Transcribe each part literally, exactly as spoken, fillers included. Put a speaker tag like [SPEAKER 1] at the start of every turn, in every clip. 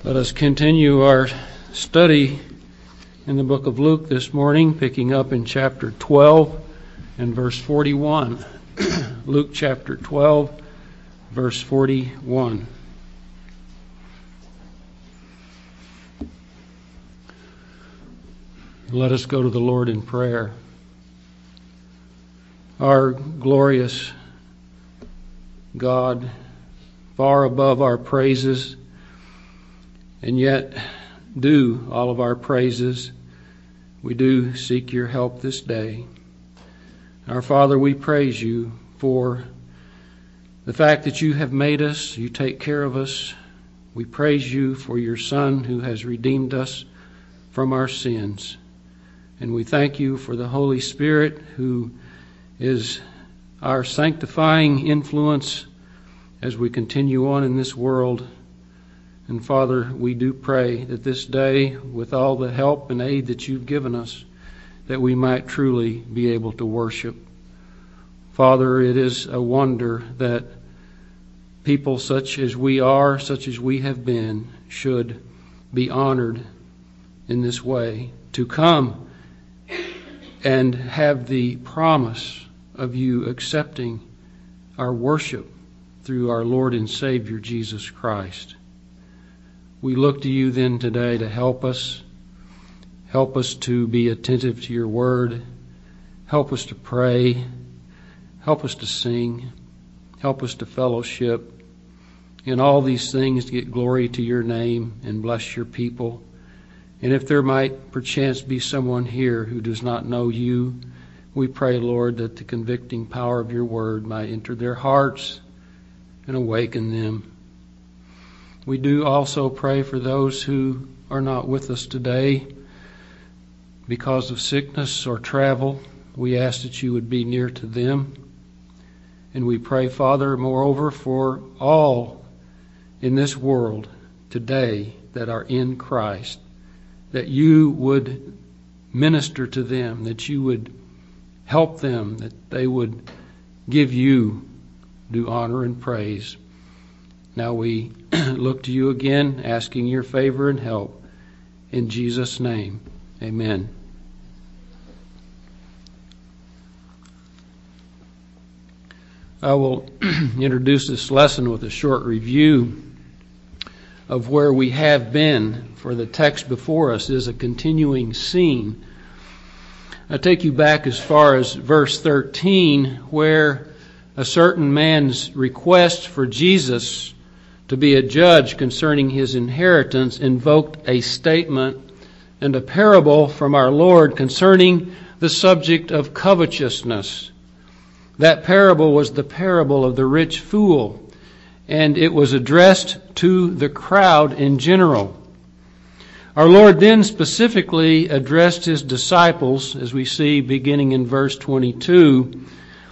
[SPEAKER 1] Let us continue our study in the book of Luke this morning, picking up in chapter twelve and verse forty-one. Luke chapter twelve, verse forty-one. Let us go to the Lord in prayer. Our glorious God, far above our praises, and yet due all of our praises, we do seek your help this day. Our Father, we praise you for the fact that you have made us, you take care of us. We praise you for your Son who has redeemed us from our sins. And we thank you for the Holy Spirit who is our sanctifying influence as we continue on in this world. And Father, we do pray that this day, with all the help and aid that you've given us, that we might truly be able to worship. Father, it is a wonder that people such as we are, such as we have been, should be honored in this way, to come and have the promise of you accepting our worship through our Lord and Savior, Jesus Christ. We look to you then today to help us. Help us to be attentive to your word. Help us to pray. Help us to sing. Help us to fellowship. In all these things, to get glory to your name and bless your people. And if there might perchance be someone here who does not know you, we pray, Lord, that the convicting power of your word might enter their hearts and awaken them. We do also pray for those who are not with us today because of sickness or travel. We ask that you would be near to them. And we pray, Father, moreover, for all in this world today that are in Christ, that you would minister to them, that you would help them, that they would give you due honor and praise. Now we look to you again, asking your favor and help. In Jesus' name, amen. I will introduce this lesson with a short review of where we have been, for the text before us is a continuing scene. I take you back as far as verse thirteen, where a certain man's request for Jesus to be a judge concerning his inheritance invoked a statement and a parable from our Lord concerning the subject of covetousness. That parable was the parable of the rich fool, and it was addressed to the crowd in general. Our Lord then specifically addressed his disciples, as we see beginning in verse twenty-two,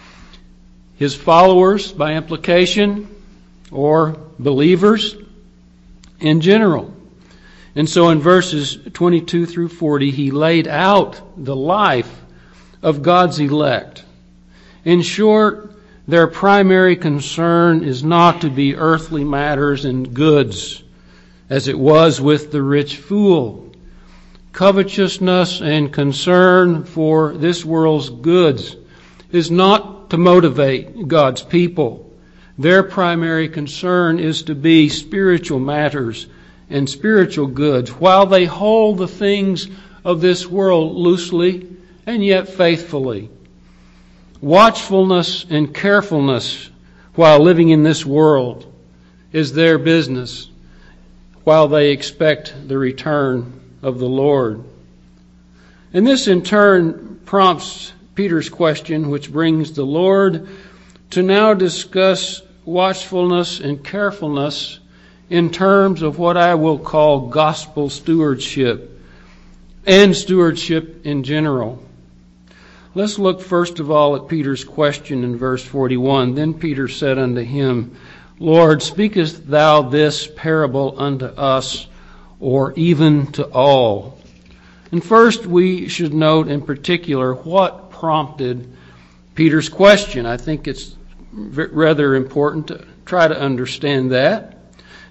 [SPEAKER 1] his followers by implication, or believers in general. And so in verses twenty-two through forty, he laid out the life of God's elect. In short, their primary concern is not to be earthly matters and goods, as it was with the rich fool. Covetousness and concern for this world's goods is not to motivate God's people. Their primary concern is to be spiritual matters and spiritual goods, while they hold the things of this world loosely and yet faithfully. Watchfulness and carefulness while living in this world is their business, while they expect the return of the Lord. And this in turn prompts Peter's question, which brings the Lord to now discuss watchfulness and carefulness in terms of what I will call gospel stewardship and stewardship in general. Let's look first of all at Peter's question in verse forty-one. Then Peter said unto him, Lord, speakest thou this parable unto us, or even to all? And first we should note in particular what prompted Peter's question. I think it's rather important to try to understand that.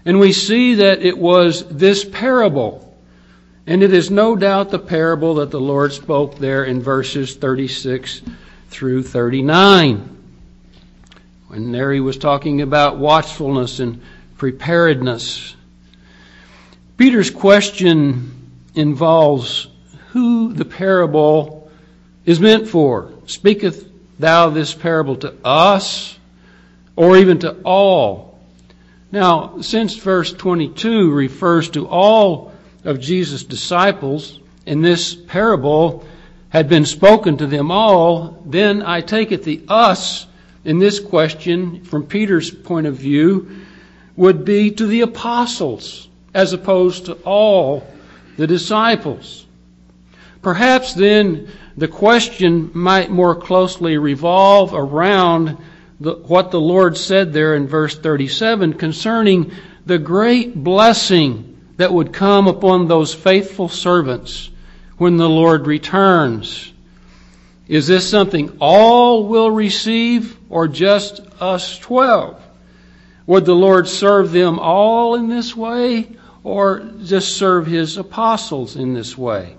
[SPEAKER 1] And we see that it was this parable. And it is no doubt the parable that the Lord spoke there in verses thirty-six through thirty-nine. When there he was talking about watchfulness and preparedness. Peter's question involves who the parable is meant for. Speaketh thou this parable to us, or even to all? Now, since verse twenty-two refers to all of Jesus' disciples, and this parable had been spoken to them all, then I take it the us in this question, from Peter's point of view, would be to the apostles, as opposed to all the disciples. Perhaps then the question might more closely revolve around the, what the Lord said there in verse thirty-seven concerning the great blessing that would come upon those faithful servants when the Lord returns. Is this something all will receive, or just us twelve? Would the Lord serve them all in this way, or just serve His apostles in this way?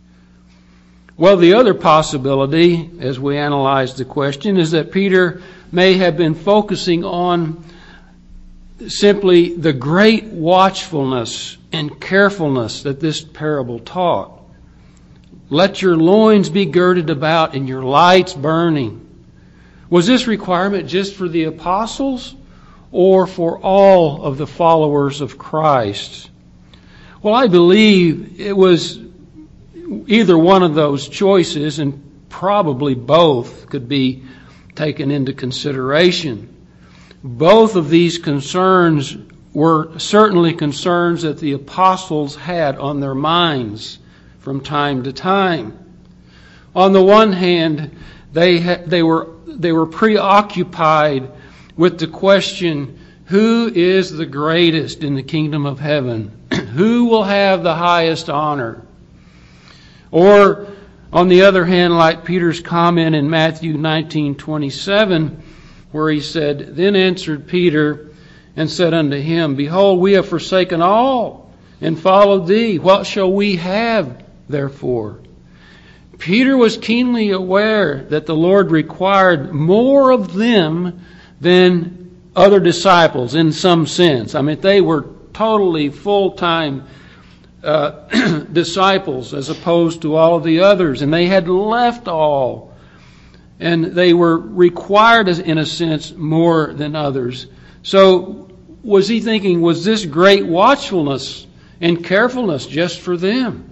[SPEAKER 1] Well, the other possibility, as we analyze the question, is that Peter may have been focusing on simply the great watchfulness and carefulness that this parable taught. Let your loins be girded about and your lights burning. Was this requirement just for the apostles or for all of the followers of Christ? Well, I believe it was either one of those choices, and probably both could be taken into consideration. Both of these concerns were certainly concerns that the apostles had on their minds from time to time. On the one hand, they ha- they were they were preoccupied with the question, who is the greatest in the kingdom of heaven? Who will have the highest honor? Or, on the other hand, like Peter's comment in Matthew nineteen twenty-seven, where he said, Then answered Peter and said unto him, Behold, we have forsaken all and followed thee. What shall we have, therefore? Peter was keenly aware that the Lord required more of them than other disciples in some sense. I mean, they were totally full-time uh, disciples as opposed to all of the others, and they had left all. And they were required, in a sense, more than others. So was he thinking, was this great watchfulness and carefulness just for them?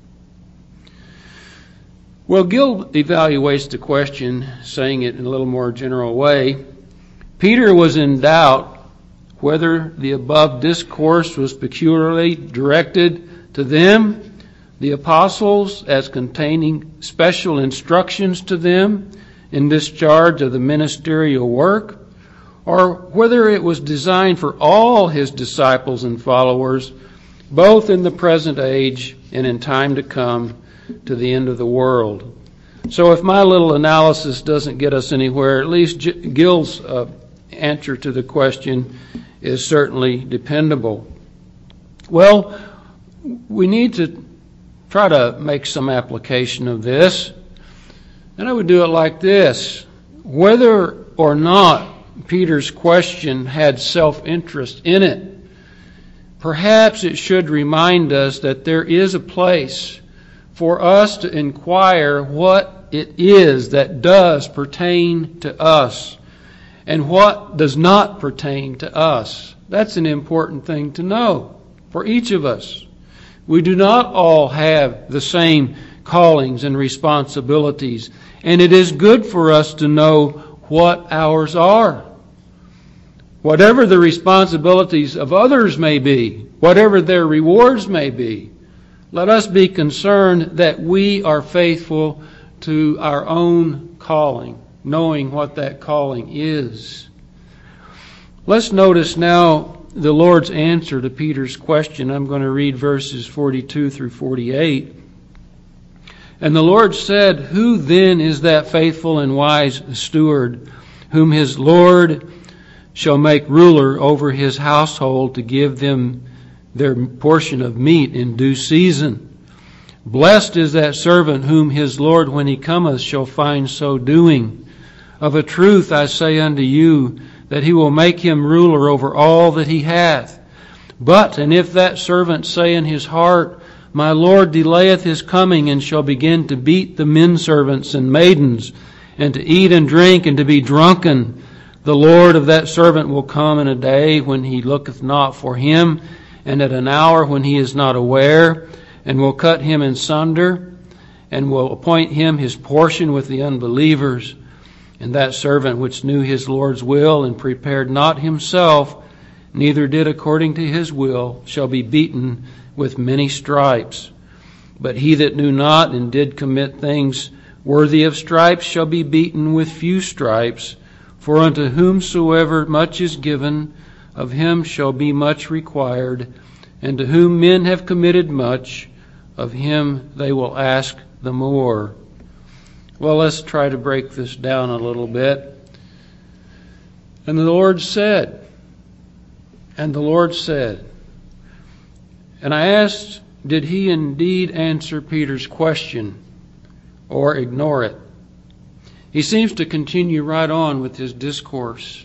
[SPEAKER 1] Well, Gill evaluates the question, saying it in a little more general way. Peter was in doubt whether the above discourse was peculiarly directed to them, the apostles, as containing special instructions to them in discharge of the ministerial work, or whether it was designed for all his disciples and followers, both in the present age and in time to come, to the end of the world. So if my little analysis doesn't get us anywhere, at least Gill's uh, answer to the question is certainly dependable. Well, we need to try to make some application of this. And I would do it like this. Whether or not Peter's question had self-interest in it, perhaps it should remind us that there is a place for us to inquire what it is that does pertain to us and what does not pertain to us. That's an important thing to know for each of us. We do not all have the same callings and responsibilities, and it is good for us to know what ours are. Whatever the responsibilities of others may be, whatever their rewards may be, let us be concerned that we are faithful to our own calling, knowing what that calling is. Let's notice now the Lord's answer to Peter's question. I'm going to read verses forty-two through forty-eight. And the Lord said, Who then is that faithful and wise steward, whom his Lord shall make ruler over his household to give them their portion of meat in due season. Blessed is that servant whom his Lord, when he cometh, shall find so doing. Of a truth I say unto you, that he will make him ruler over all that he hath. But, and if that servant say in his heart, My Lord delayeth his coming, and shall begin to beat the men servants and maidens, and to eat and drink, and to be drunken, the Lord of that servant will come in a day when he looketh not for him, and at an hour when he is not aware, and will cut him in sunder, and will appoint him his portion with the unbelievers. And that servant which knew his Lord's will, and prepared not himself, neither did according to his will, shall be beaten with many stripes. But he that knew not, and did commit things worthy of stripes, shall be beaten with few stripes. For unto whomsoever much is given, of him shall be much required. And to whom men have committed much, of him they will ask the more. Well, let's try to break this down a little bit. And the Lord said, and the Lord said, and I asked, did he indeed answer Peter's question or ignore it? He seems to continue right on with his discourse.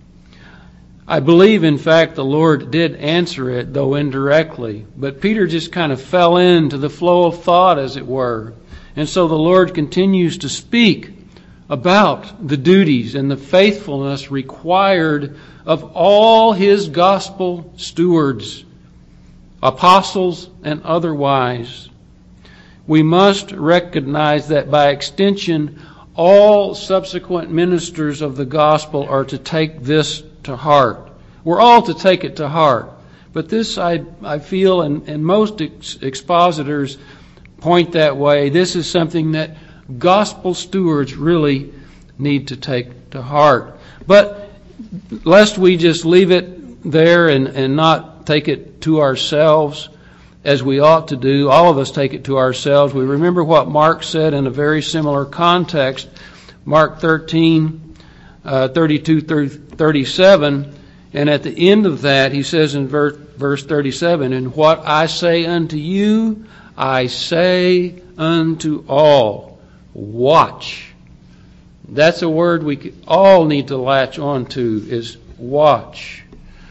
[SPEAKER 1] I believe, in fact, the Lord did answer it, though indirectly. But Peter just kind of fell into the flow of thought, as it were. And so the Lord continues to speak about the duties and the faithfulness required of all His gospel stewards, apostles and otherwise. We must recognize that by extension, all subsequent ministers of the gospel are to take this to heart. We're all to take it to heart. But this, I, I feel, and, and most ex- expositors point that way, this is something that gospel stewards really need to take to heart. But lest we just leave it there and, and not take it to ourselves as we ought to do, all of us take it to ourselves. We remember what Mark said in a very similar context, Mark thirteen, uh, thirty-two through thirty-seven, and at the end of that he says in verse, verse thirty-seven, and what I say unto you, I say unto all, watch. That's a word we all need to latch on to, is watch.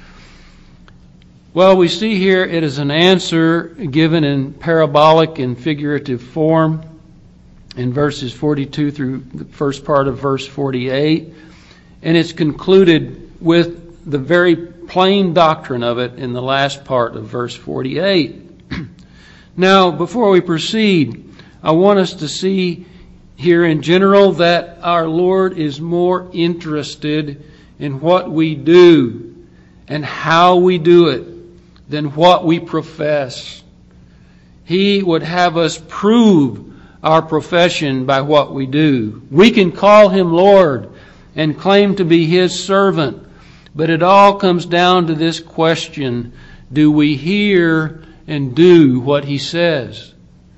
[SPEAKER 1] Well, we see here it is an answer given in parabolic and figurative form in verses forty-two through the first part of verse forty-eight. And it's concluded with the very plain doctrine of it in the last part of verse forty-eight. Now, before we proceed, I want us to see here in general that our Lord is more interested in what we do and how we do it than what we profess. He would have us prove our profession by what we do. We can call Him Lord and claim to be His servant, but it all comes down to this question: do we hear and do what He says?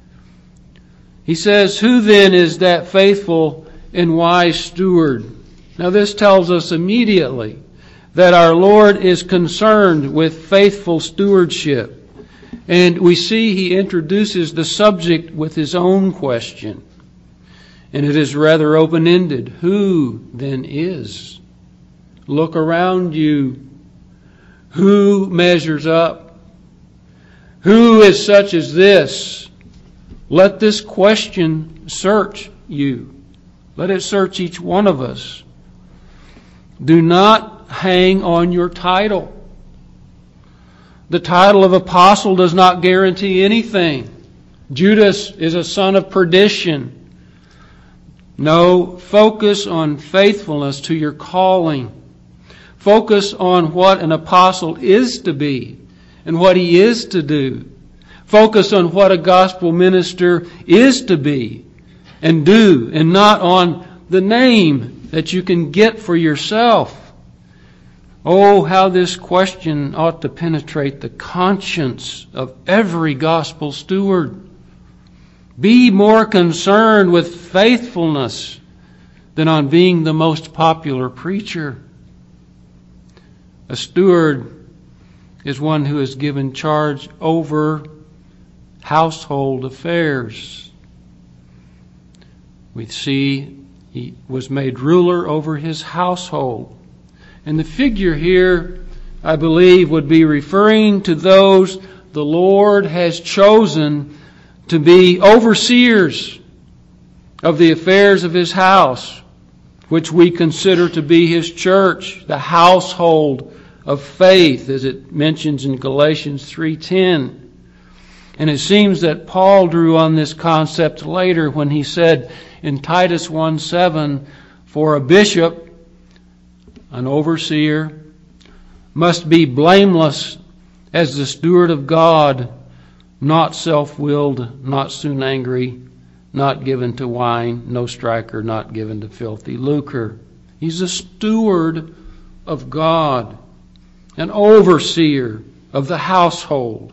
[SPEAKER 1] He says, who then is that faithful and wise steward? Now this tells us immediately that our Lord is concerned with faithful stewardship. And we see He introduces the subject with His own question. And it is rather open-ended. Who then is? Look around you. Who measures up? Who is such as this? Let this question search you. Let it search each one of us. Do not hang on your title. The title of apostle does not guarantee anything. Judas is a son of perdition. No, focus on faithfulness to your calling. Focus on what an apostle is to be and what he is to do. Focus on what a gospel minister is to be and do, and not on the name that you can get for yourself. Oh, how this question ought to penetrate the conscience of every gospel steward. Be more concerned with faithfulness than on being the most popular preacher. A steward is one who is given charge over household affairs. We see he was made ruler over his household. And the figure here, I believe, would be referring to those the Lord has chosen to be overseers of the affairs of His house, which we consider to be His church, the household of faith, as it mentions in Galatians three ten. And it seems that Paul drew on this concept later when he said in Titus one seven, for a bishop, an overseer, must be blameless as the steward of God, not self-willed, not soon angry, not given to wine, no striker, not given to filthy lucre. He's a steward of God, an overseer of the household.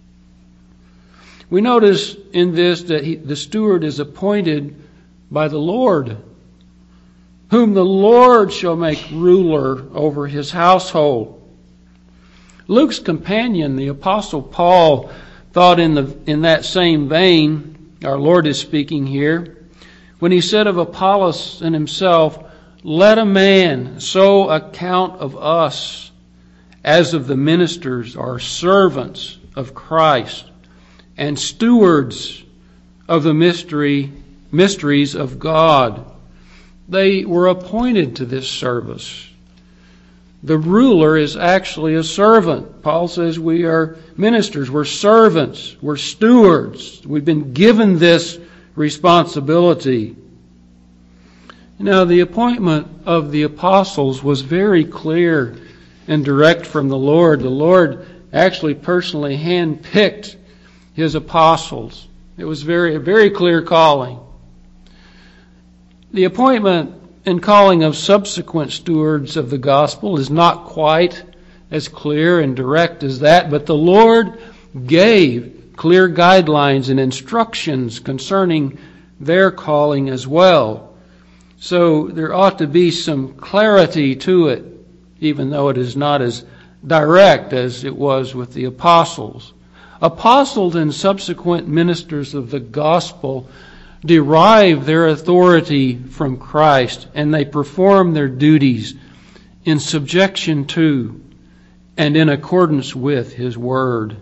[SPEAKER 1] We notice in this that he, the steward is appointed by the Lord, whom the Lord shall make ruler over his household. Luke's companion, the Apostle Paul, thought in the in that same vein. Our Lord is speaking here when he said of Apollos and himself, let a man so account of us as of the ministers or servants of Christ and stewards of the mystery mysteries of God. They were appointed to this service. The ruler is actually a servant. Paul says we are ministers, we're servants, we're stewards. We've been given this responsibility. Now, the appointment of the apostles was very clear and direct from the Lord. The Lord actually personally handpicked His apostles. It was very a very clear calling. The appointment and calling of subsequent stewards of the gospel is not quite as clear and direct as that, but the Lord gave clear guidelines and instructions concerning their calling as well. So there ought to be some clarity to it, even though it is not as direct as it was with the apostles. Apostles and subsequent ministers of the gospel derive their authority from Christ, and they perform their duties in subjection to and in accordance with His Word.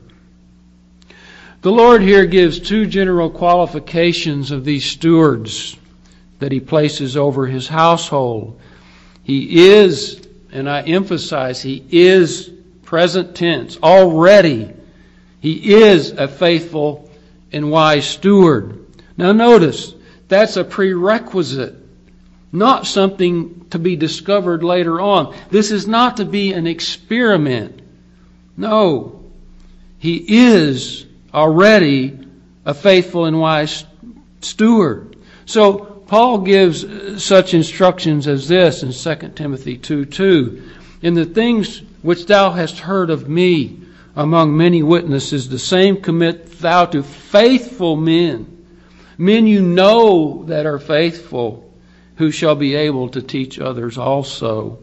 [SPEAKER 1] The Lord here gives two general qualifications of these stewards that He places over His household. He is, and I emphasize, He is present tense, already. He is a faithful and wise steward. Now notice, that's a prerequisite, not something to be discovered later on. This is not to be an experiment. No, he is already a faithful and wise steward. So Paul gives such instructions as this in Second Timothy two two. In the things which thou hast heard of me among many witnesses, the same commit thou to faithful men. Men you know that are faithful, who shall be able to teach others also.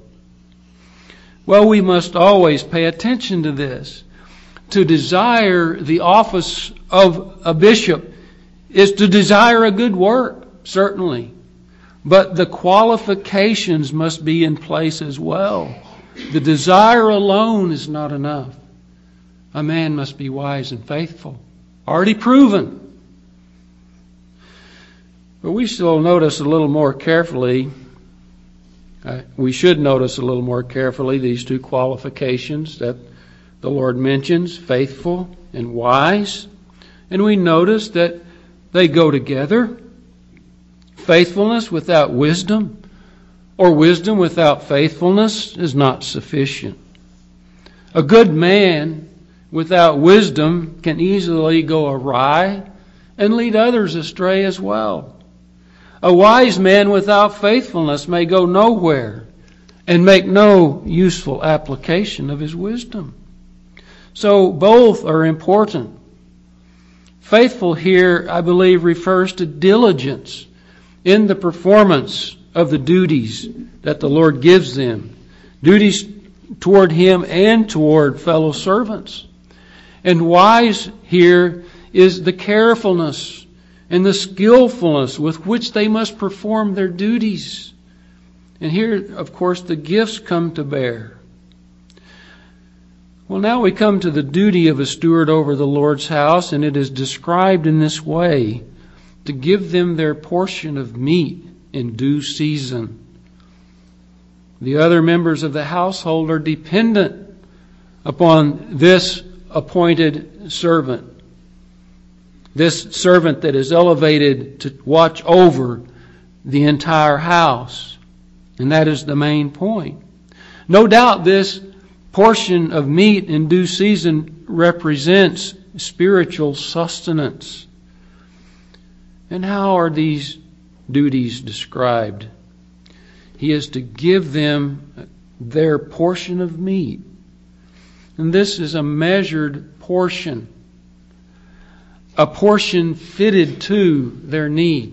[SPEAKER 1] Well, we must always pay attention to this. To desire the office of a bishop is to desire a good work, certainly. But the qualifications must be in place as well. The desire alone is not enough. A man must be wise and faithful. Already proven. But we still notice a little more carefully, uh, we should notice a little more carefully these two qualifications that the Lord mentions, faithful and wise. And we notice that they go together. Faithfulness without wisdom, or wisdom without faithfulness, is not sufficient. A good man without wisdom can easily go awry and lead others astray as well. A wise man without faithfulness may go nowhere and make no useful application of his wisdom. So both are important. Faithful here, I believe, refers to diligence in the performance of the duties that the Lord gives them. Duties toward him and toward fellow servants. And wise here is the carefulness and the skillfulness with which they must perform their duties. And here, of course, the gifts come to bear. Well, now we come to the duty of a steward over the Lord's house, and it is described in this way: to give them their portion of meat in due season. The other members of the household are dependent upon this appointed servant. This servant that is elevated to watch over the entire house. And that is the main point. No doubt this portion of meat in due season represents spiritual sustenance. And how are these duties described? He is to give them their portion of meat. And this is a measured portion. A portion fitted to their need.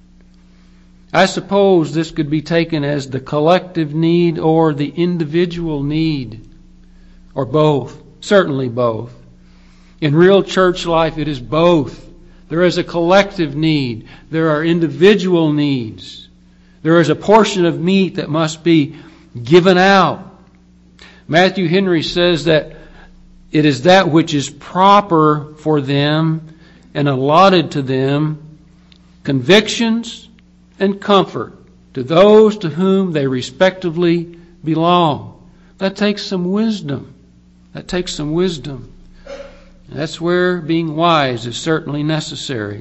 [SPEAKER 1] I suppose this could be taken as the collective need or the individual need, or both. Certainly both. In real church life, it is both. There is a collective need. There are individual needs. There is a portion of meat that must be given out. Matthew Henry says that it is that which is proper for them and allotted to them, convictions and comfort to those to whom they respectively belong. That takes some wisdom. That takes some wisdom. That's where being wise is certainly necessary.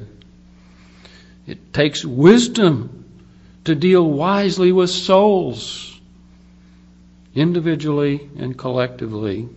[SPEAKER 1] It takes wisdom to deal wisely with souls, individually and collectively.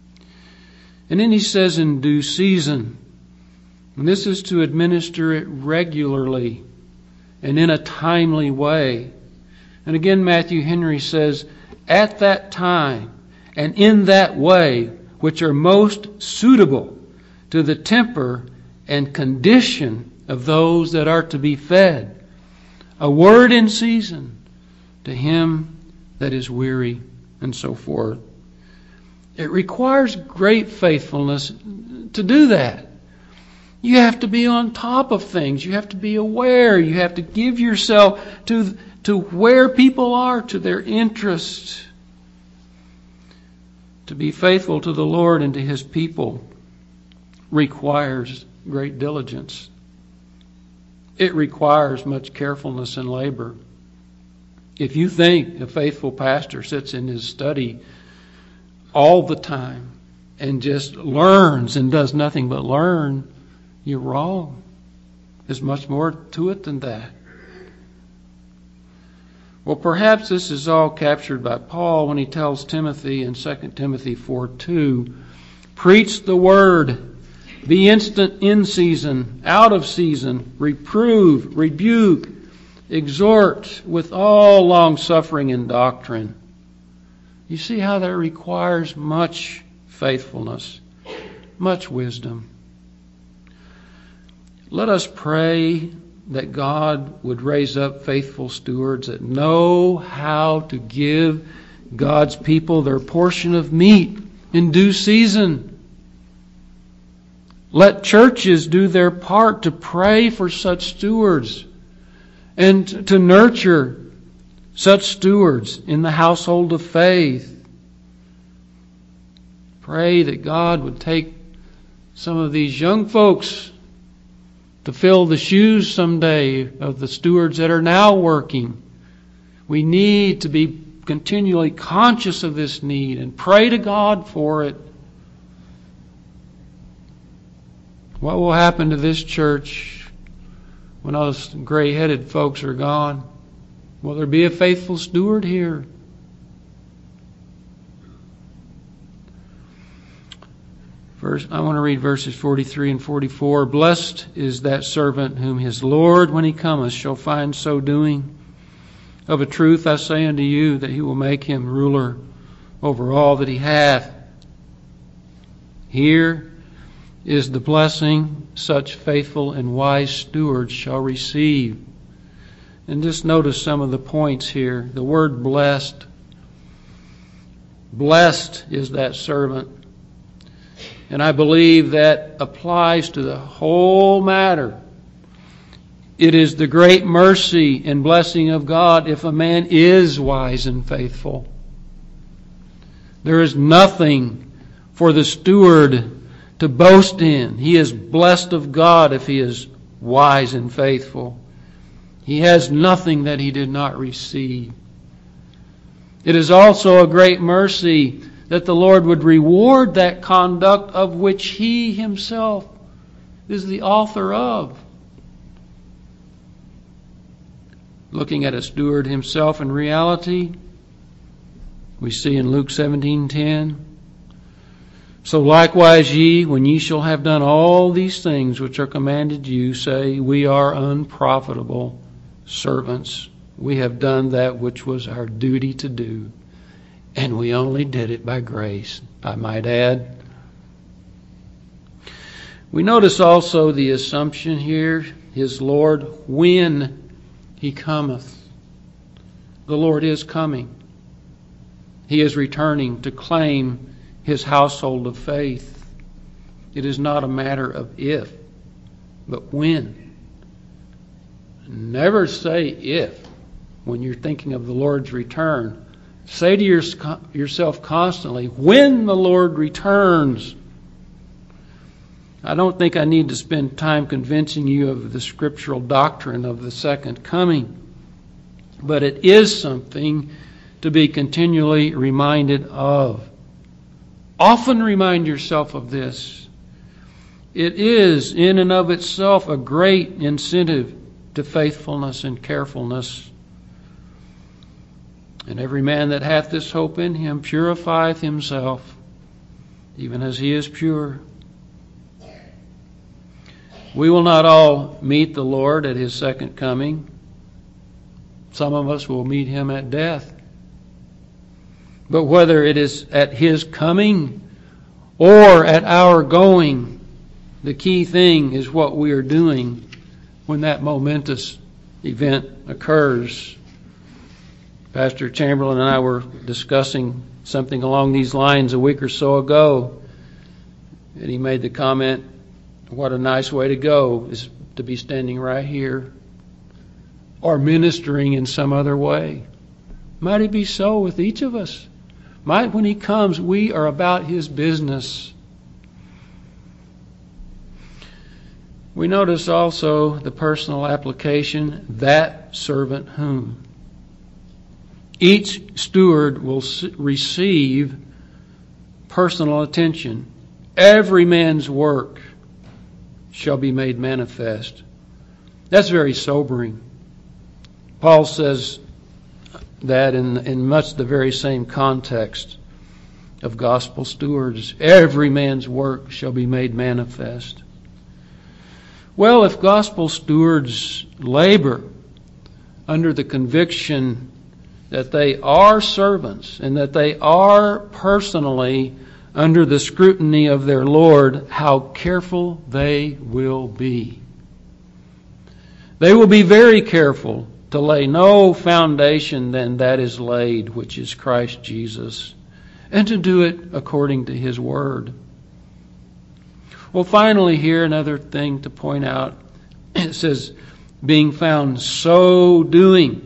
[SPEAKER 1] And then he says in due season, and this is to administer it regularly and in a timely way. And again, Matthew Henry says, at that time and in that way which are most suitable to the temper and condition of those that are to be fed. A word in season to him that is weary, and so forth. It requires great faithfulness to do that. You have to be on top of things. You have to be aware. You have to give yourself to, to where people are, to their interests. To be faithful to the Lord and to His people requires great diligence. It requires much carefulness and labor. If you think a faithful pastor sits in his study all the time and just learns and does nothing but learn, you're wrong. There's much more to it than that. Well, perhaps this is all captured by Paul when he tells Timothy in Second Timothy four two, preach the word, be instant in season, out of season, reprove, rebuke, exhort with all long suffering and doctrine. You see how that requires much faithfulness, much wisdom. Let us pray that God would raise up faithful stewards that know how to give God's people their portion of meat in due season. Let churches do their part to pray for such stewards and to nurture such stewards in the household of faith. Pray that God would take some of these young folks to fill the shoes someday of the stewards that are now working. We need to be continually conscious of this need and pray to God for it. What will happen to this church when those gray-headed folks are gone? Will there be a faithful steward here? Verse, I want to read verses forty-three and forty-four. Blessed is that servant whom his Lord, when he cometh, shall find so doing. Of a truth I say unto you, that he will make him ruler over all that he hath. Here is the blessing such faithful and wise stewards shall receive. And just notice some of the points here. The word blessed. Blessed is that servant. And I believe that applies to the whole matter. It is the great mercy and blessing of God if a man is wise and faithful. There is nothing for the steward to boast in. He is blessed of God if he is wise and faithful. He has nothing that he did not receive. It is also a great mercy that the Lord would reward that conduct of which He Himself is the author of. Looking at a steward himself in reality, we see in Luke seventeen ten, so likewise ye, when ye shall have done all these things which are commanded you, say, we are unprofitable servants. We have done that which was our duty to do, and we only did it by grace, I might add. We notice also the assumption here, His Lord, when He cometh. The Lord is coming. He is returning to claim His household of faith. It is not a matter of if, but when. Never say if when you're thinking of the Lord's return. Say to your, yourself constantly, when the Lord returns. I don't think I need to spend time convincing you of the scriptural doctrine of the second coming, but it is something to be continually reminded of. Often remind yourself of this. It is in and of itself a great incentive to faithfulness and carefulness. And every man that hath this hope in him purifieth himself, even as he is pure. We will not all meet the Lord at His second coming. Some of us will meet Him at death. But whether it is at His coming or at our going, the key thing is what we are doing when that momentous event occurs. Pastor Chamberlain and I were discussing something along these lines a week or so ago, and he made the comment, what a nice way to go is to be standing right here or ministering in some other way. Might it be so with each of us? Might when He comes, we are about His business. We notice also the personal application, that servant whom. Each steward will receive personal attention. Every man's work shall be made manifest. That's very sobering. Paul says that in, in much the very same context of gospel stewards. Every man's work shall be made manifest. Well, if gospel stewards labor under the conviction that they are servants and that they are personally under the scrutiny of their Lord, how careful they will be. They will be very careful to lay no foundation than that is laid, which is Christ Jesus, and to do it according to His Word. Well, finally here, another thing to point out. It says, being found so doing.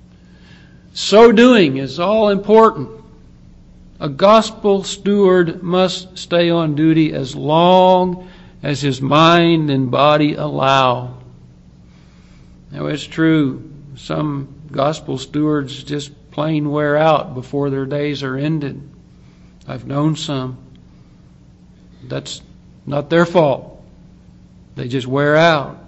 [SPEAKER 1] So doing is all important. A gospel steward must stay on duty as long as his mind and body allow. Now, it's true, some gospel stewards just plain wear out before their days are ended. I've known some. That's not their fault. They just wear out.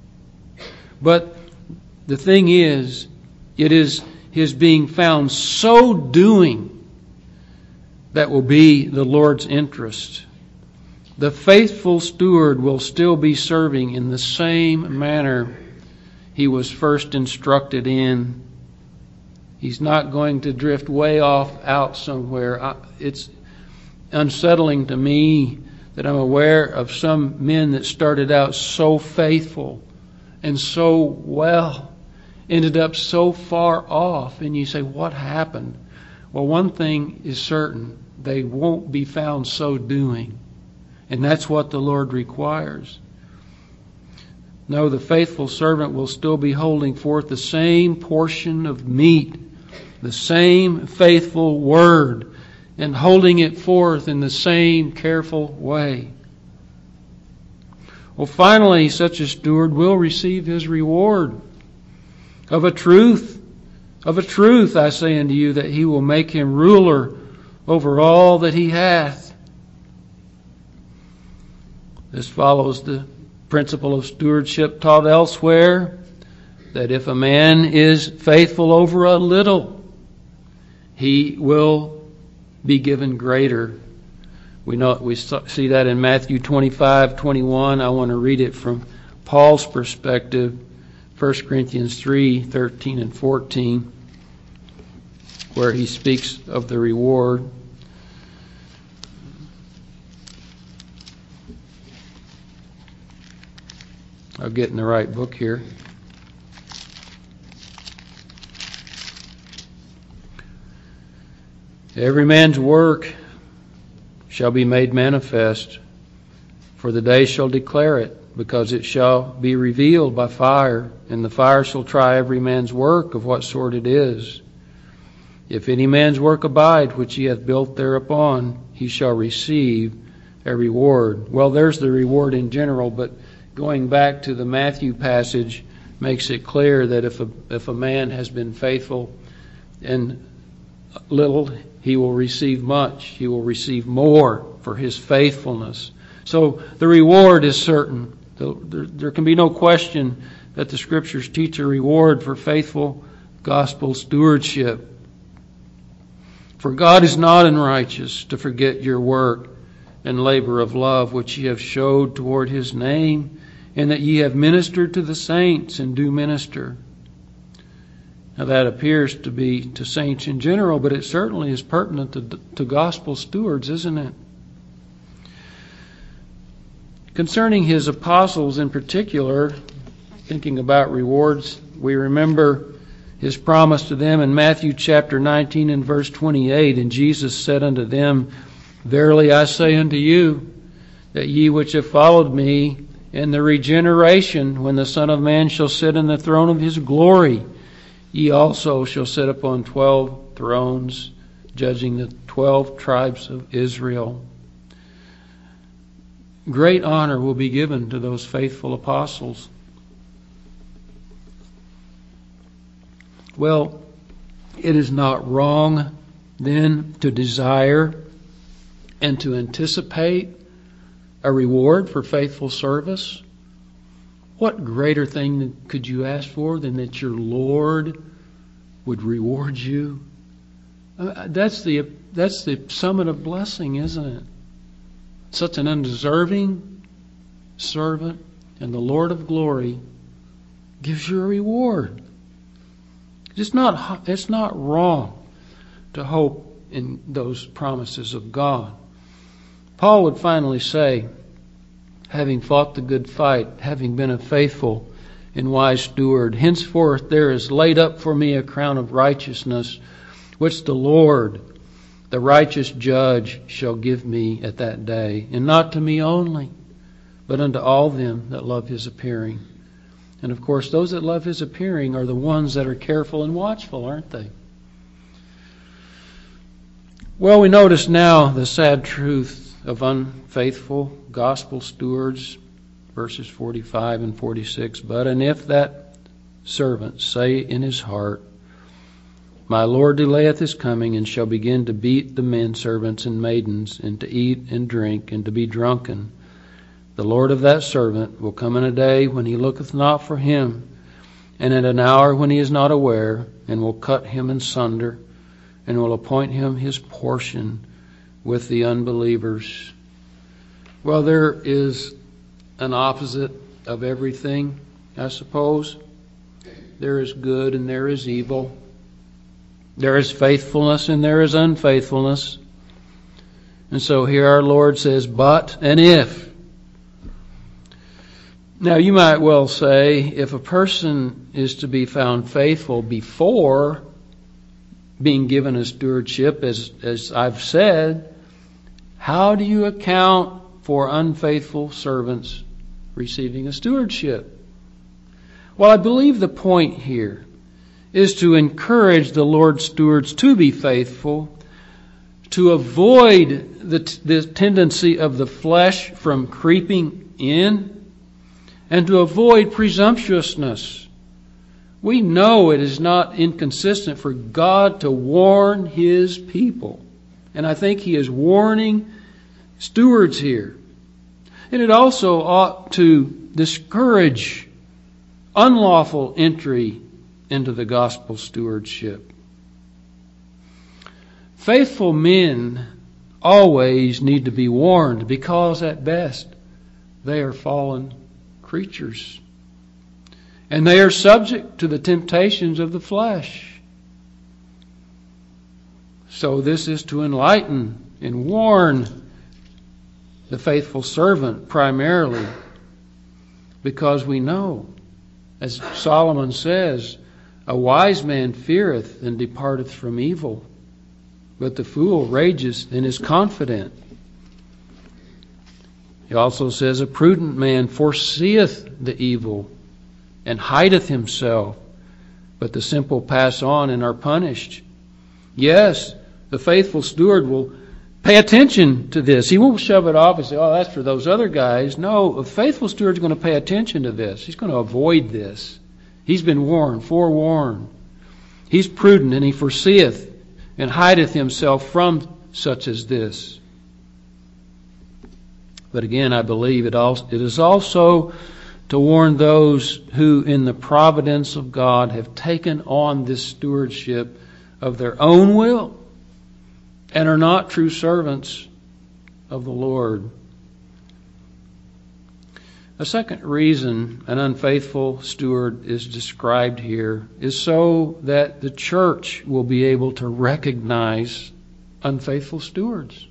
[SPEAKER 1] But the thing is, it is his being found so doing that will be the Lord's interest. The faithful steward will still be serving in the same manner he was first instructed in. He's not going to drift way off out somewhere. It's unsettling to me that I'm aware of some men that started out so faithful and so well, ended up so far off, and you say, what happened? Well, one thing is certain. They won't be found so doing. And that's what the Lord requires. No, the faithful servant will still be holding forth the same portion of meat, the same faithful word, and holding it forth in the same careful way. Well, finally, such a steward will receive his reward. Of a truth, of a truth, I say unto you, that he will make him ruler over all that he hath. This follows the principle of stewardship taught elsewhere, that if a man is faithful over a little, he will be given greater. We know we see that in Matthew twenty-five twenty-one. I want to read it from Paul's perspective, First Corinthians three thirteen and fourteen, where he speaks of the reward. I'll get in the right book here. Every man's work shall be made manifest, for the day shall declare it, because it shall be revealed by fire, and the fire shall try every man's work of what sort it is. If any man's work abide, which he hath built thereupon, he shall receive a reward. Well, there's the reward in general, but going back to the Matthew passage makes it clear that if a, if a man has been faithful in little, he will receive much. He will receive more for his faithfulness. So the reward is certain. There, there can be no question that the Scriptures teach a reward for faithful gospel stewardship. For God is not unrighteous to forget your work and labor of love which ye have showed toward His name, and that ye have ministered to the saints and do minister. Now that appears to be to saints in general, but it certainly is pertinent to, to gospel stewards, isn't it? Concerning His apostles in particular, thinking about rewards, we remember His promise to them in Matthew chapter nineteen and verse twenty-eight. And Jesus said unto them, Verily I say unto you, that ye which have followed me in the regeneration, when the Son of Man shall sit in the throne of His glory, ye also shall sit upon twelve thrones, judging the twelve tribes of Israel. Great honor will be given to those faithful apostles. Well, it is not wrong then to desire and to anticipate a reward for faithful service. What greater thing could you ask for than that your Lord would reward you? Uh, that's the that's the summit of blessing, isn't it? Such an undeserving servant, and the Lord of glory gives you a reward. It's not it's not wrong to hope in those promises of God. Paul would finally say, having fought the good fight, having been a faithful and wise steward, henceforth there is laid up for me a crown of righteousness, which the Lord, the righteous judge, shall give me at that day, and not to me only, but unto all them that love His appearing. And of course, those that love His appearing are the ones that are careful and watchful, aren't they? Well, we notice now the sad truth of unfaithful gospel stewards, verses forty-five and forty-six. But, and if that servant say in his heart, My Lord delayeth His coming, and shall begin to beat the men servants and maidens, and to eat and drink, and to be drunken, the Lord of that servant will come in a day when He looketh not for him, and at an hour when he is not aware, and will cut him in sunder, and will appoint him his portion with the unbelievers. Well, there is an opposite of everything, I suppose. There is good and there is evil. There is faithfulness and there is unfaithfulness. And so here our Lord says, but and if. Now you might well say, if a person is to be found faithful before being given a stewardship, as, as I've said, how do you account for unfaithful servants receiving a stewardship? Well, I believe the point here is to encourage the Lord's stewards to be faithful, to avoid the, the tendency of the flesh from creeping in, and to avoid presumptuousness. We know it is not inconsistent for God to warn His people. And I think He is warning stewards here. And it also ought to discourage unlawful entry into the gospel stewardship. Faithful men always need to be warned, because at best they are fallen creatures. And they are subject to the temptations of the flesh. So this is to enlighten and warn the faithful servant primarily, because we know, as Solomon says, a wise man feareth and departeth from evil, but the fool rages and is confident. He also says, a prudent man foreseeth the evil and hideth himself, but the simple pass on and are punished. Yes, the faithful steward will pay attention to this. He won't shove it off and say, oh, that's for those other guys. No, a faithful steward is going to pay attention to this. He's going to avoid this. He's been warned, forewarned. He's prudent, and he foreseeth and hideth himself from such as this. But again, I believe it also it is also to warn those who, in the providence of God, have taken on this stewardship of their own will and are not true servants of the Lord. A second reason an unfaithful steward is described here is so that the church will be able to recognize unfaithful stewards.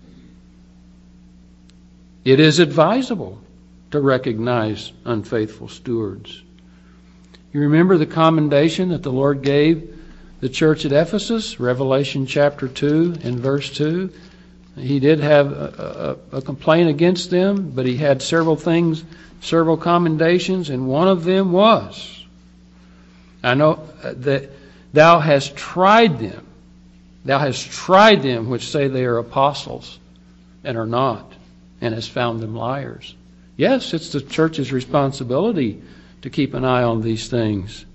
[SPEAKER 1] It is advisable to recognize unfaithful stewards. You remember the commendation that the Lord gave the church at Ephesus, Revelation chapter two and verse two. He did have a, a, a complaint against them, but he had several things, several commendations, and one of them was, I know that thou hast tried them. Thou hast tried them which say they are apostles and are not, and hast found them liars. Yes, it's the church's responsibility to keep an eye on these things.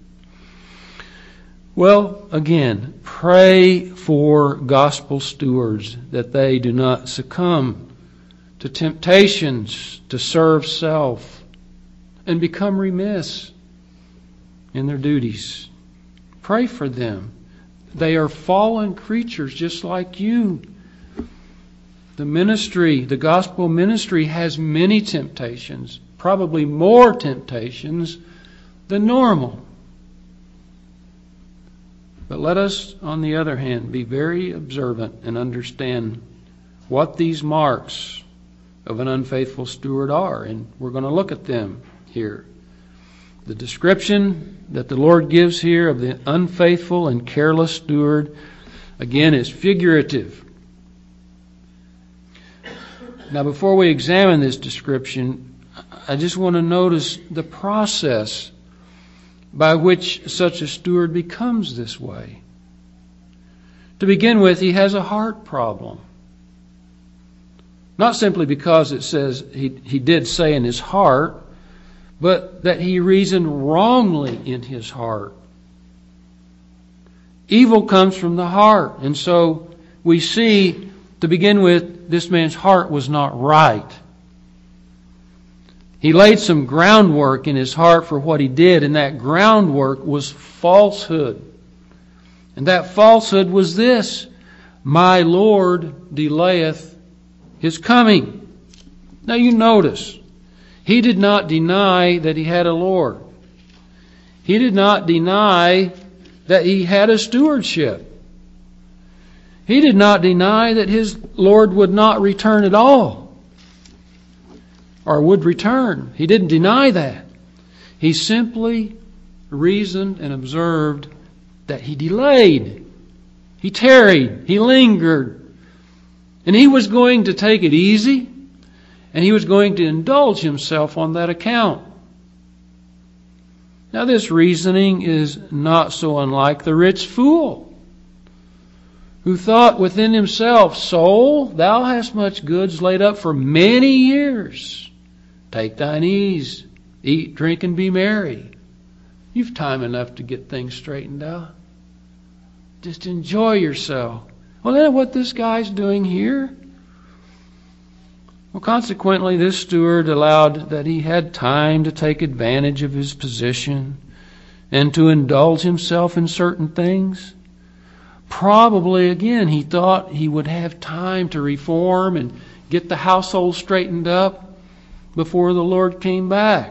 [SPEAKER 1] Well, again, pray for gospel stewards that they do not succumb to temptations to serve self and become remiss in their duties. Pray for them. They are fallen creatures just like you. The ministry, the gospel ministry, has many temptations, probably more temptations than normal. But let us, on the other hand, be very observant and understand what these marks of an unfaithful steward are. And we're going to look at them here. The description that the Lord gives here of the unfaithful and careless steward, again, is figurative. Now, before we examine this description, I just want to notice the process by which such a steward becomes this way. To begin with, he has a heart problem. Not simply because it says he, he did say in his heart, but that he reasoned wrongly in his heart. Evil comes from the heart. And so we see, to begin with, this man's heart was not right. He laid some groundwork in his heart for what he did, and that groundwork was falsehood. And that falsehood was this: my Lord delayeth His coming. Now you notice, he did not deny that he had a Lord. He did not deny that he had a stewardship. He did not deny that his Lord would not return at all, or would return. He didn't deny that. He simply reasoned and observed that he delayed. He tarried. He lingered. And he was going to take it easy. And he was going to indulge himself on that account. Now this reasoning is not so unlike the rich fool, who thought within himself, Soul, thou hast much goods laid up for many years. Take thine ease. Eat, drink, and be merry. You've time enough to get things straightened out. Just enjoy yourself. Well, isn't that what this guy's doing here? Well, consequently, this steward allowed that he had time to take advantage of his position and to indulge himself in certain things. Probably, again, he thought he would have time to reform and get the household straightened up before the Lord came back.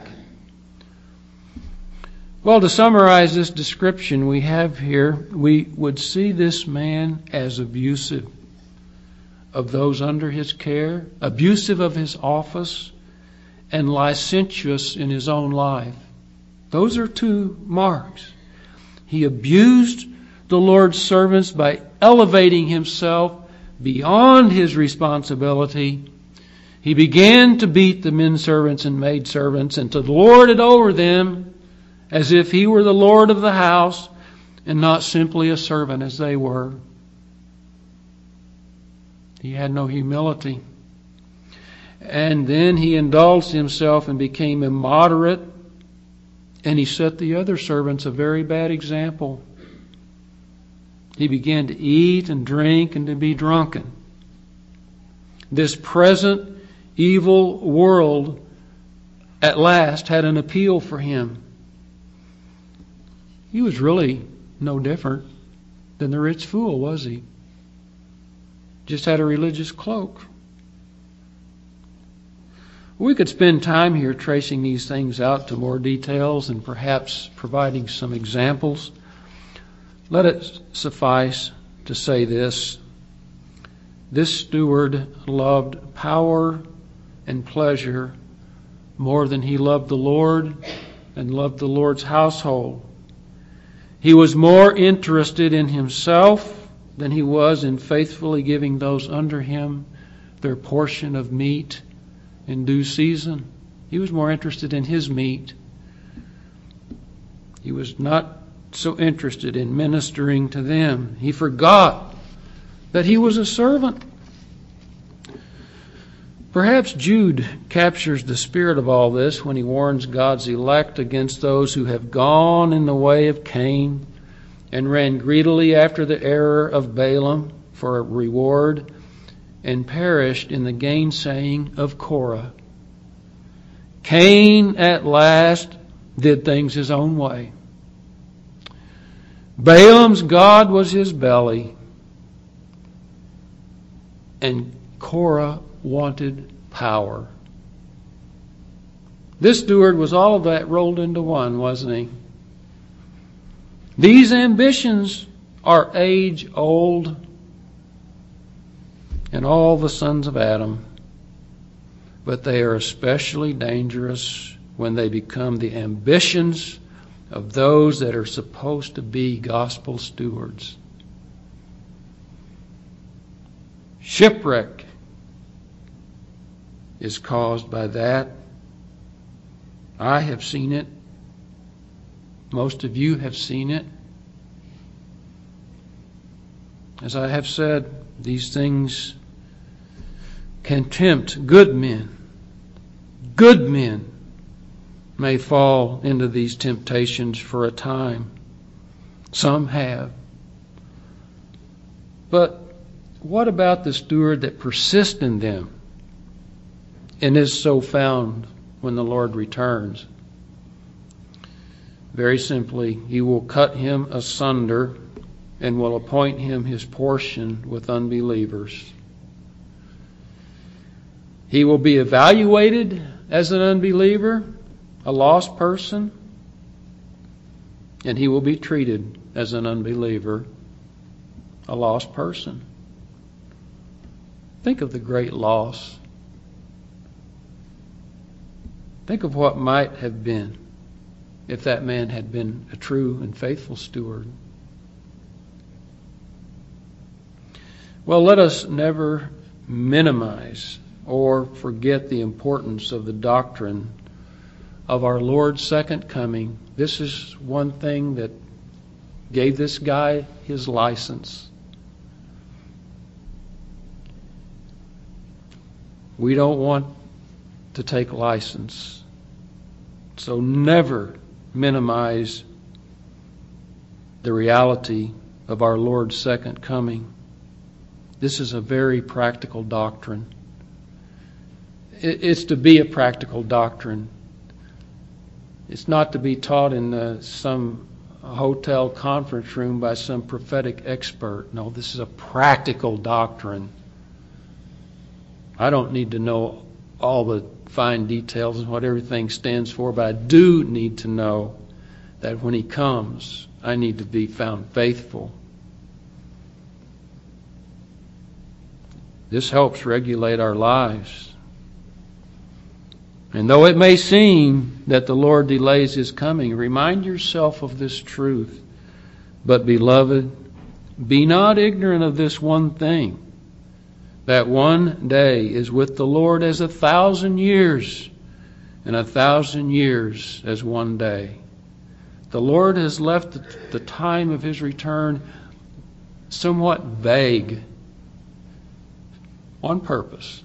[SPEAKER 1] Well, to summarize this description we have here, we would see this man as abusive of those under his care, abusive of his office, and licentious in his own life. Those are two marks. He abused the Lord's servants by elevating himself beyond his responsibility. He began to beat the men servants and maid servants and to lord it over them as if he were the Lord of the house and not simply a servant as they were. He had no humility. And then he indulged himself and became immoderate, and he set the other servants a very bad example. He began to eat and drink and to be drunken. This present evil world at last had an appeal for him. He was really no different than the rich fool, was he? Just had a religious cloak. We could spend time here tracing these things out to more details and perhaps providing some examples. Let it suffice to say this. This steward loved power and pleasure more than he loved the Lord and loved the Lord's household. He was more interested in himself than he was in faithfully giving those under him their portion of meat in due season. He was more interested in his meat. He was not so interested in ministering to them. He forgot that he was a servant. Perhaps Jude captures the spirit of all this when he warns God's elect against those who have gone in the way of Cain and ran greedily after the error of Balaam for a reward and perished in the gainsaying of Korah. Cain at last did things his own way. Balaam's God was his belly, and Korah wanted power. This steward was all of that rolled into one, wasn't he? These ambitions are age-old in all the sons of Adam, but they are especially dangerous when they become the ambitions of those that are supposed to be gospel stewards. Shipwreck is caused by that. I have seen it. Most of you have seen it. As I have said, these things can tempt good men. Good men may fall into these temptations for a time. Some have. But what about the steward that persists in them and is so found when the Lord returns? Very simply, he will cut him asunder and will appoint him his portion with unbelievers. He will be evaluated as an unbeliever, a lost person, and he will be treated as an unbeliever, a lost person. Think of the great loss. Think of what might have been if that man had been a true and faithful steward. Well, let us never minimize or forget the importance of the doctrine of our Lord's second coming. This is one thing that gave this guy his license. We don't want to take license. So never minimize the reality of our Lord's second coming. This is a very practical doctrine. It's to be a practical doctrine. It's not to be taught in uh, some hotel conference room by some prophetic expert. No, this is a practical doctrine. I don't need to know all the fine details and what everything stands for, but I do need to know that when He comes, I need to be found faithful. This helps regulate our lives. And though it may seem that the Lord delays His coming, remind yourself of this truth. But, beloved, be not ignorant of this one thing, that one day is with the Lord as a thousand years, and a thousand years as one day. The Lord has left the time of His return somewhat vague on purpose.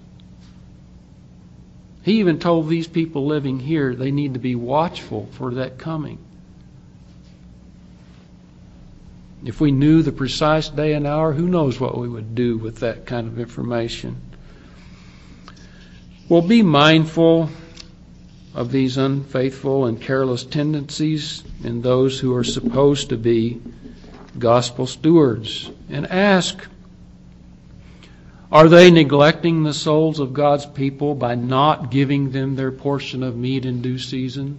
[SPEAKER 1] He even told these people living here they need to be watchful for that coming. If we knew the precise day and hour, who knows what we would do with that kind of information. Well, be mindful of these unfaithful and careless tendencies in those who are supposed to be gospel stewards, and ask, are they neglecting the souls of God's people by not giving them their portion of meat in due season?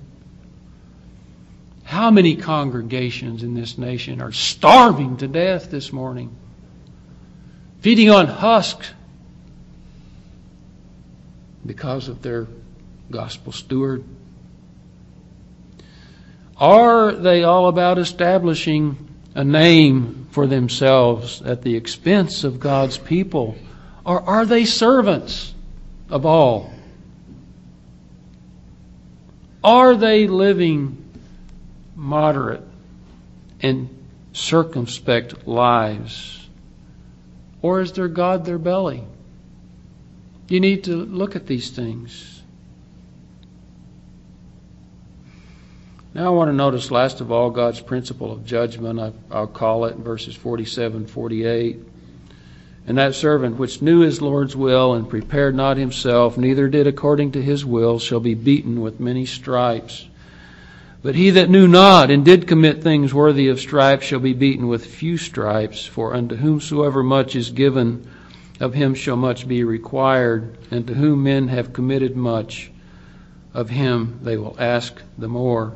[SPEAKER 1] How many congregations in this nation are starving to death this morning, feeding on husks because of their gospel steward? Are they all about establishing a name for themselves at the expense of God's people? Or are they servants of all? Are they living moderate and circumspect lives? Or is their God their belly? You need to look at these things. Now I want to notice last of all God's principle of judgment. I, I'll call it in verses forty-seven, forty-eight. And that servant which knew his Lord's will and prepared not himself, neither did according to his will, shall be beaten with many stripes. But he that knew not and did commit things worthy of stripes shall be beaten with few stripes. For unto whomsoever much is given, of him shall much be required. And to whom men have committed much, of him they will ask the more.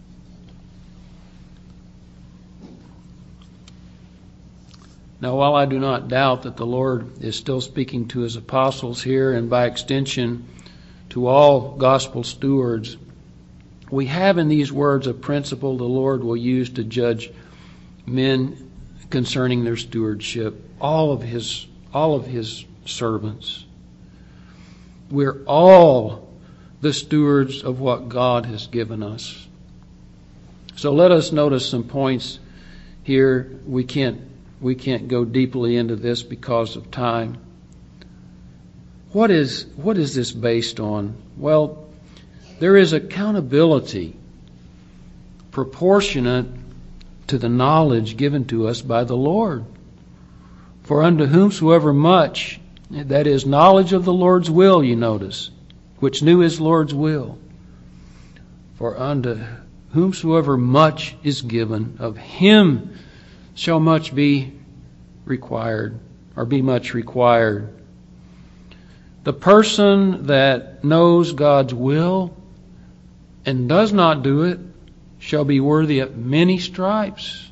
[SPEAKER 1] Now, while I do not doubt that the Lord is still speaking to His apostles here, and by extension to all gospel stewards, we have in these words a principle the Lord will use to judge men concerning their stewardship, all of His, all of His servants. We're all the stewards of what God has given us. So let us notice some points here. We can't We can't go deeply into this because of time. What is, what is this based on? Well, there is accountability proportionate to the knowledge given to us by the Lord. For unto whomsoever much, that is, knowledge of the Lord's will, you notice, which knew His Lord's will. For unto whomsoever much is given, of him shall much be required, or be much required. The person that knows God's will and does not do it shall be worthy of many stripes.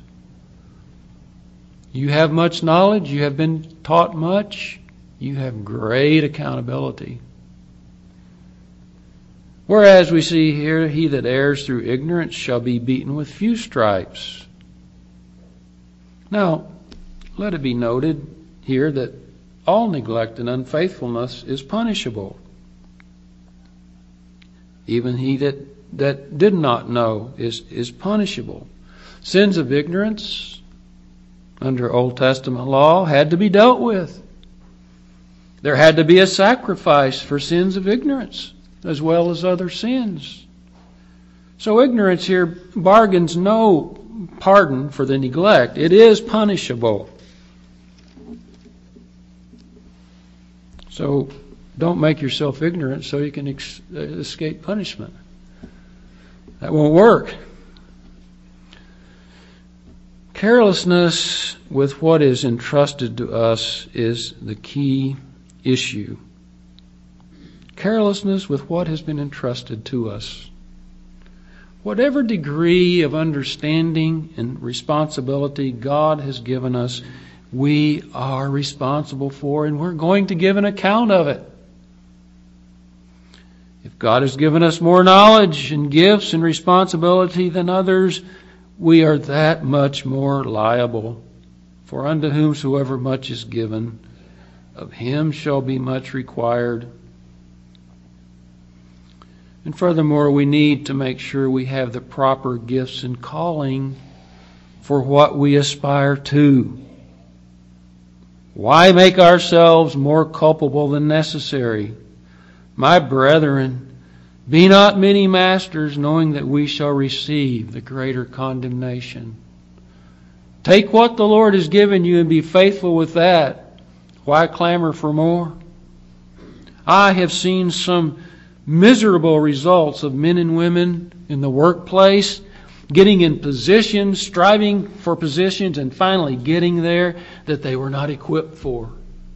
[SPEAKER 1] You have much knowledge, you have been taught much, you have great accountability. Whereas we see here, he that errs through ignorance shall be beaten with few stripes. Now, let it be noted here that all neglect and unfaithfulness is punishable. Even he that, that did not know is, is punishable. Sins of ignorance under Old Testament law had to be dealt with. There had to be a sacrifice for sins of ignorance as well as other sins. So ignorance here bargains no pardon for the neglect. It is punishable. So don't make yourself ignorant so you can ex- escape punishment. That won't work. Carelessness with what is entrusted to us is the key issue. Carelessness with what has been entrusted to us. Whatever degree of understanding and responsibility God has given us, we are responsible for, and we're going to give an account of it. If God has given us more knowledge and gifts and responsibility than others, we are that much more liable. For unto whomsoever much is given, of him shall be much required. And furthermore, we need to make sure we have the proper gifts and calling for what we aspire to. Why make ourselves more culpable than necessary? My brethren, be not many masters, knowing that we shall receive the greater condemnation. Take what the Lord has given you and be faithful with that. Why clamor for more? I have seen some miserable results of men and women in the workplace, getting in positions, striving for positions, and finally getting there that they were not equipped for.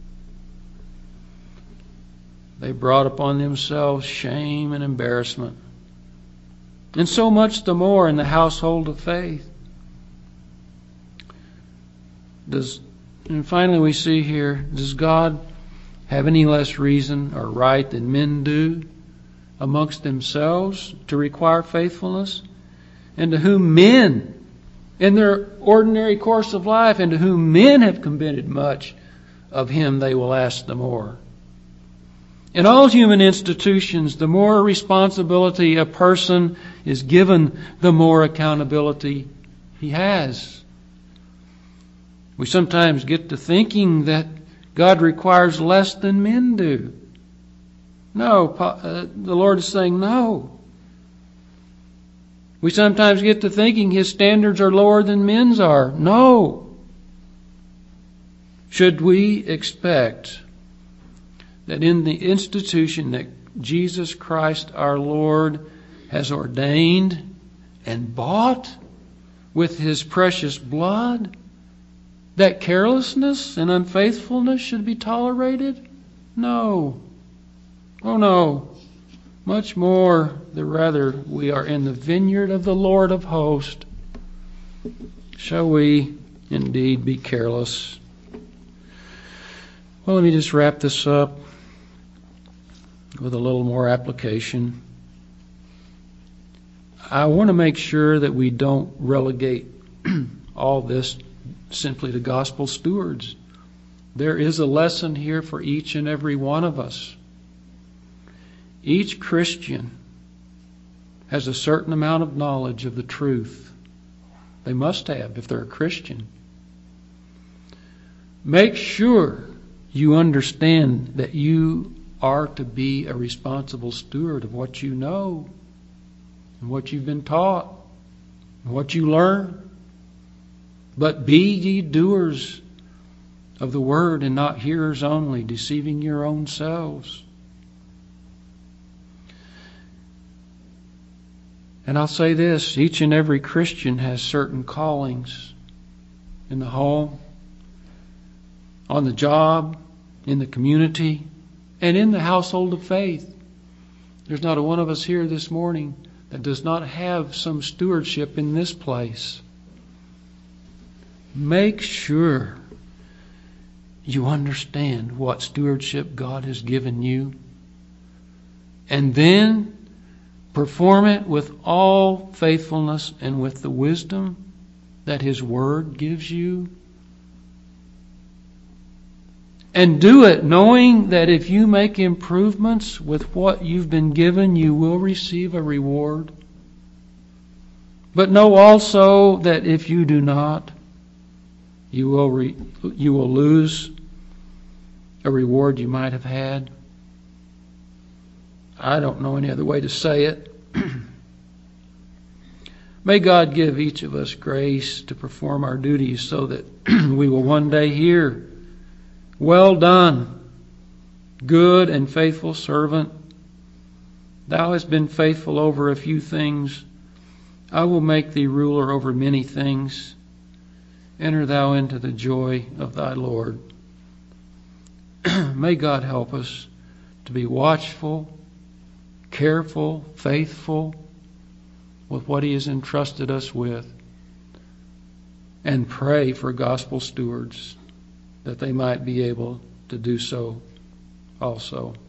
[SPEAKER 1] They brought upon themselves shame and embarrassment. And so much the more in the household of faith. Does, and finally we see here, does God have any less reason or right than men do amongst themselves to require faithfulness? And to whom men, in their ordinary course of life, and to whom men have committed much, of him they will ask the more. In all human institutions, the more responsibility a person is given, the more accountability he has. We sometimes get to thinking that God requires less than men do. No, uh, the Lord is saying no. We sometimes get to thinking His standards are lower than men's are. No. Should we expect that in the institution that Jesus Christ our Lord has ordained and bought with His precious blood, that carelessness and unfaithfulness should be tolerated? No. Oh no. Much more, the rather we are in the vineyard of the Lord of hosts. Shall we indeed be careless? Well, let me just wrap this up with a little more application. I want to make sure that we don't relegate all this simply to gospel stewards. There is a lesson here for each and every one of us. Each Christian has a certain amount of knowledge of the truth. They must have if they're a Christian. Make sure you understand that you are to be a responsible steward of what you know and what you've been taught and what you learn. But be ye doers of the word and not hearers only, deceiving your own selves. And I'll say this, each and every Christian has certain callings in the home, on the job, in the community, and in the household of faith. There's not a one of us here this morning that does not have some stewardship in this place. Make sure you understand what stewardship God has given you, and then perform it with all faithfulness and with the wisdom that His Word gives you. And do it knowing that if you make improvements with what you've been given, you will receive a reward. But know also that if you do not, you will re- you will lose a reward you might have had. I don't know any other way to say it. May God give each of us grace to perform our duties so that we will one day hear, "Well done, good and faithful servant. Thou hast been faithful over a few things. I will make thee ruler over many things. Enter thou into the joy of thy Lord." May God help us to be watchful, careful, faithful with what He has entrusted us with, and pray for gospel stewards that they might be able to do so also.